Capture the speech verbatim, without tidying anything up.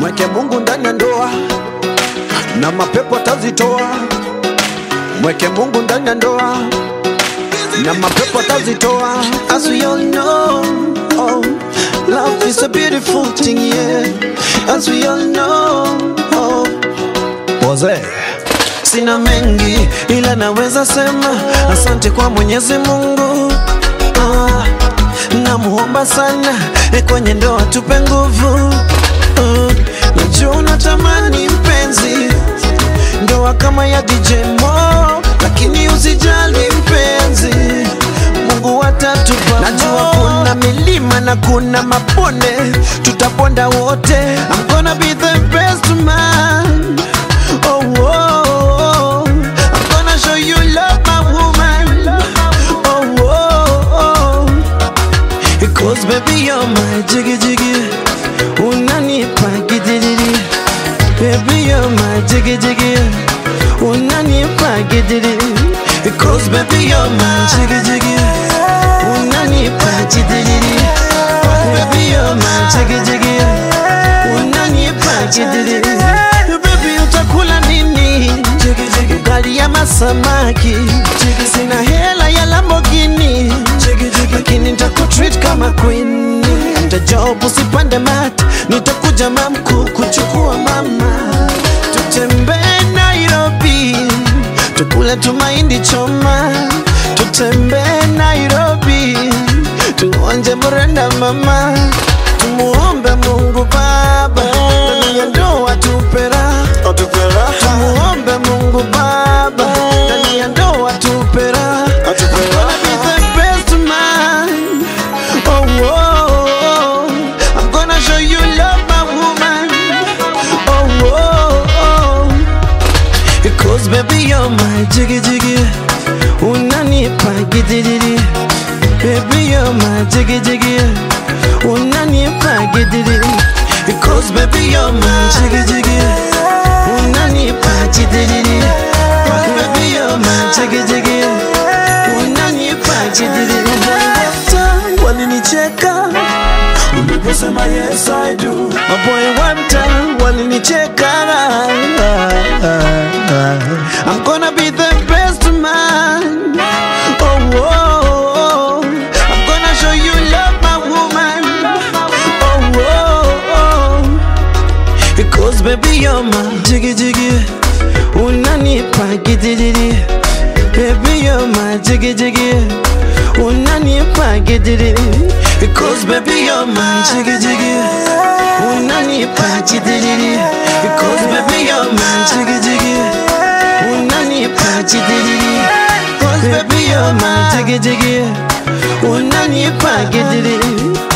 Mweke Mungu ndani ya ndoa na mapepo atazitoa. Mweke Mungu ndani ya ndoa na mapepo atazitoa. As we all know, oh, love is a beautiful thing, yeah. As we all know, oh, Boze. Sina mengi ila naweza sema asante kwa Mwenyezi Mungu. Ah, namuomba sana kwenye ndoa tupe nguvu. Uh, najua unatamani mpenzi ndoa kama ya D J Mo, lakini usijali mpenzi, Mungu atatupa. Najua kuna milima na kuna mabonde, tutaponda wote. I'm gonna be the best man. Oh, oh, oh. I'm gonna show you love, my woman. Oh, oh, oh. Because baby you're my jiggy jiggy, unanipa gidiri. Baby you're my jiggy jiggy, unanipa gidiri. Because baby you're my jiggy jiggy, unanipa gidiri. Baby you're my jiggy jiggy, unanipa gidiri. Baby utakula nini? Ugali ya masamaki. Sina hela ya Lamborghini, lakini nitakutreat kama queen. Nitajob usipande mat, nitakuja mamku kuchukua mama. Tutembee Nairobi, tukule tumaindi choma. Tutembee Nairobi, tuonje mrenda mama. Tumuombe Mungu Baba, ndani ya ndoa tupera. Tumuombe Mungu Baba, ndani ya ndoa tupera. I'm gonna be the best man. Oh, oh, oh. I'm gonna show you love, my woman. Oh, oh, oh. Because baby you're my jiggy jiggy, unanipa gidiri. Baby you're my jiggy jiggy, unanipa gidiri. Because baby you're my jiggy jiggy, unanipa gidiri. Baby you're my jiggy jiggy, unanipa gidiri. Walinicheka uliposema yes I do. My boy one time walinicheka. I'm gonna be the best man. Oh, oh, oh. I'm gonna show you love, my woman. Oh, oh, oh. Because baby you're my jiggy jiggy, unanipa gidiri. Baby you're my jiggy jiggy, unanipa gidiri. Because baby you're my jiggy jiggy, unanipa gidiri. Because baby you're my jiggy jiggy, unanipa gidiri. Because baby you're my jiggy jiggy, unanipa gidiri.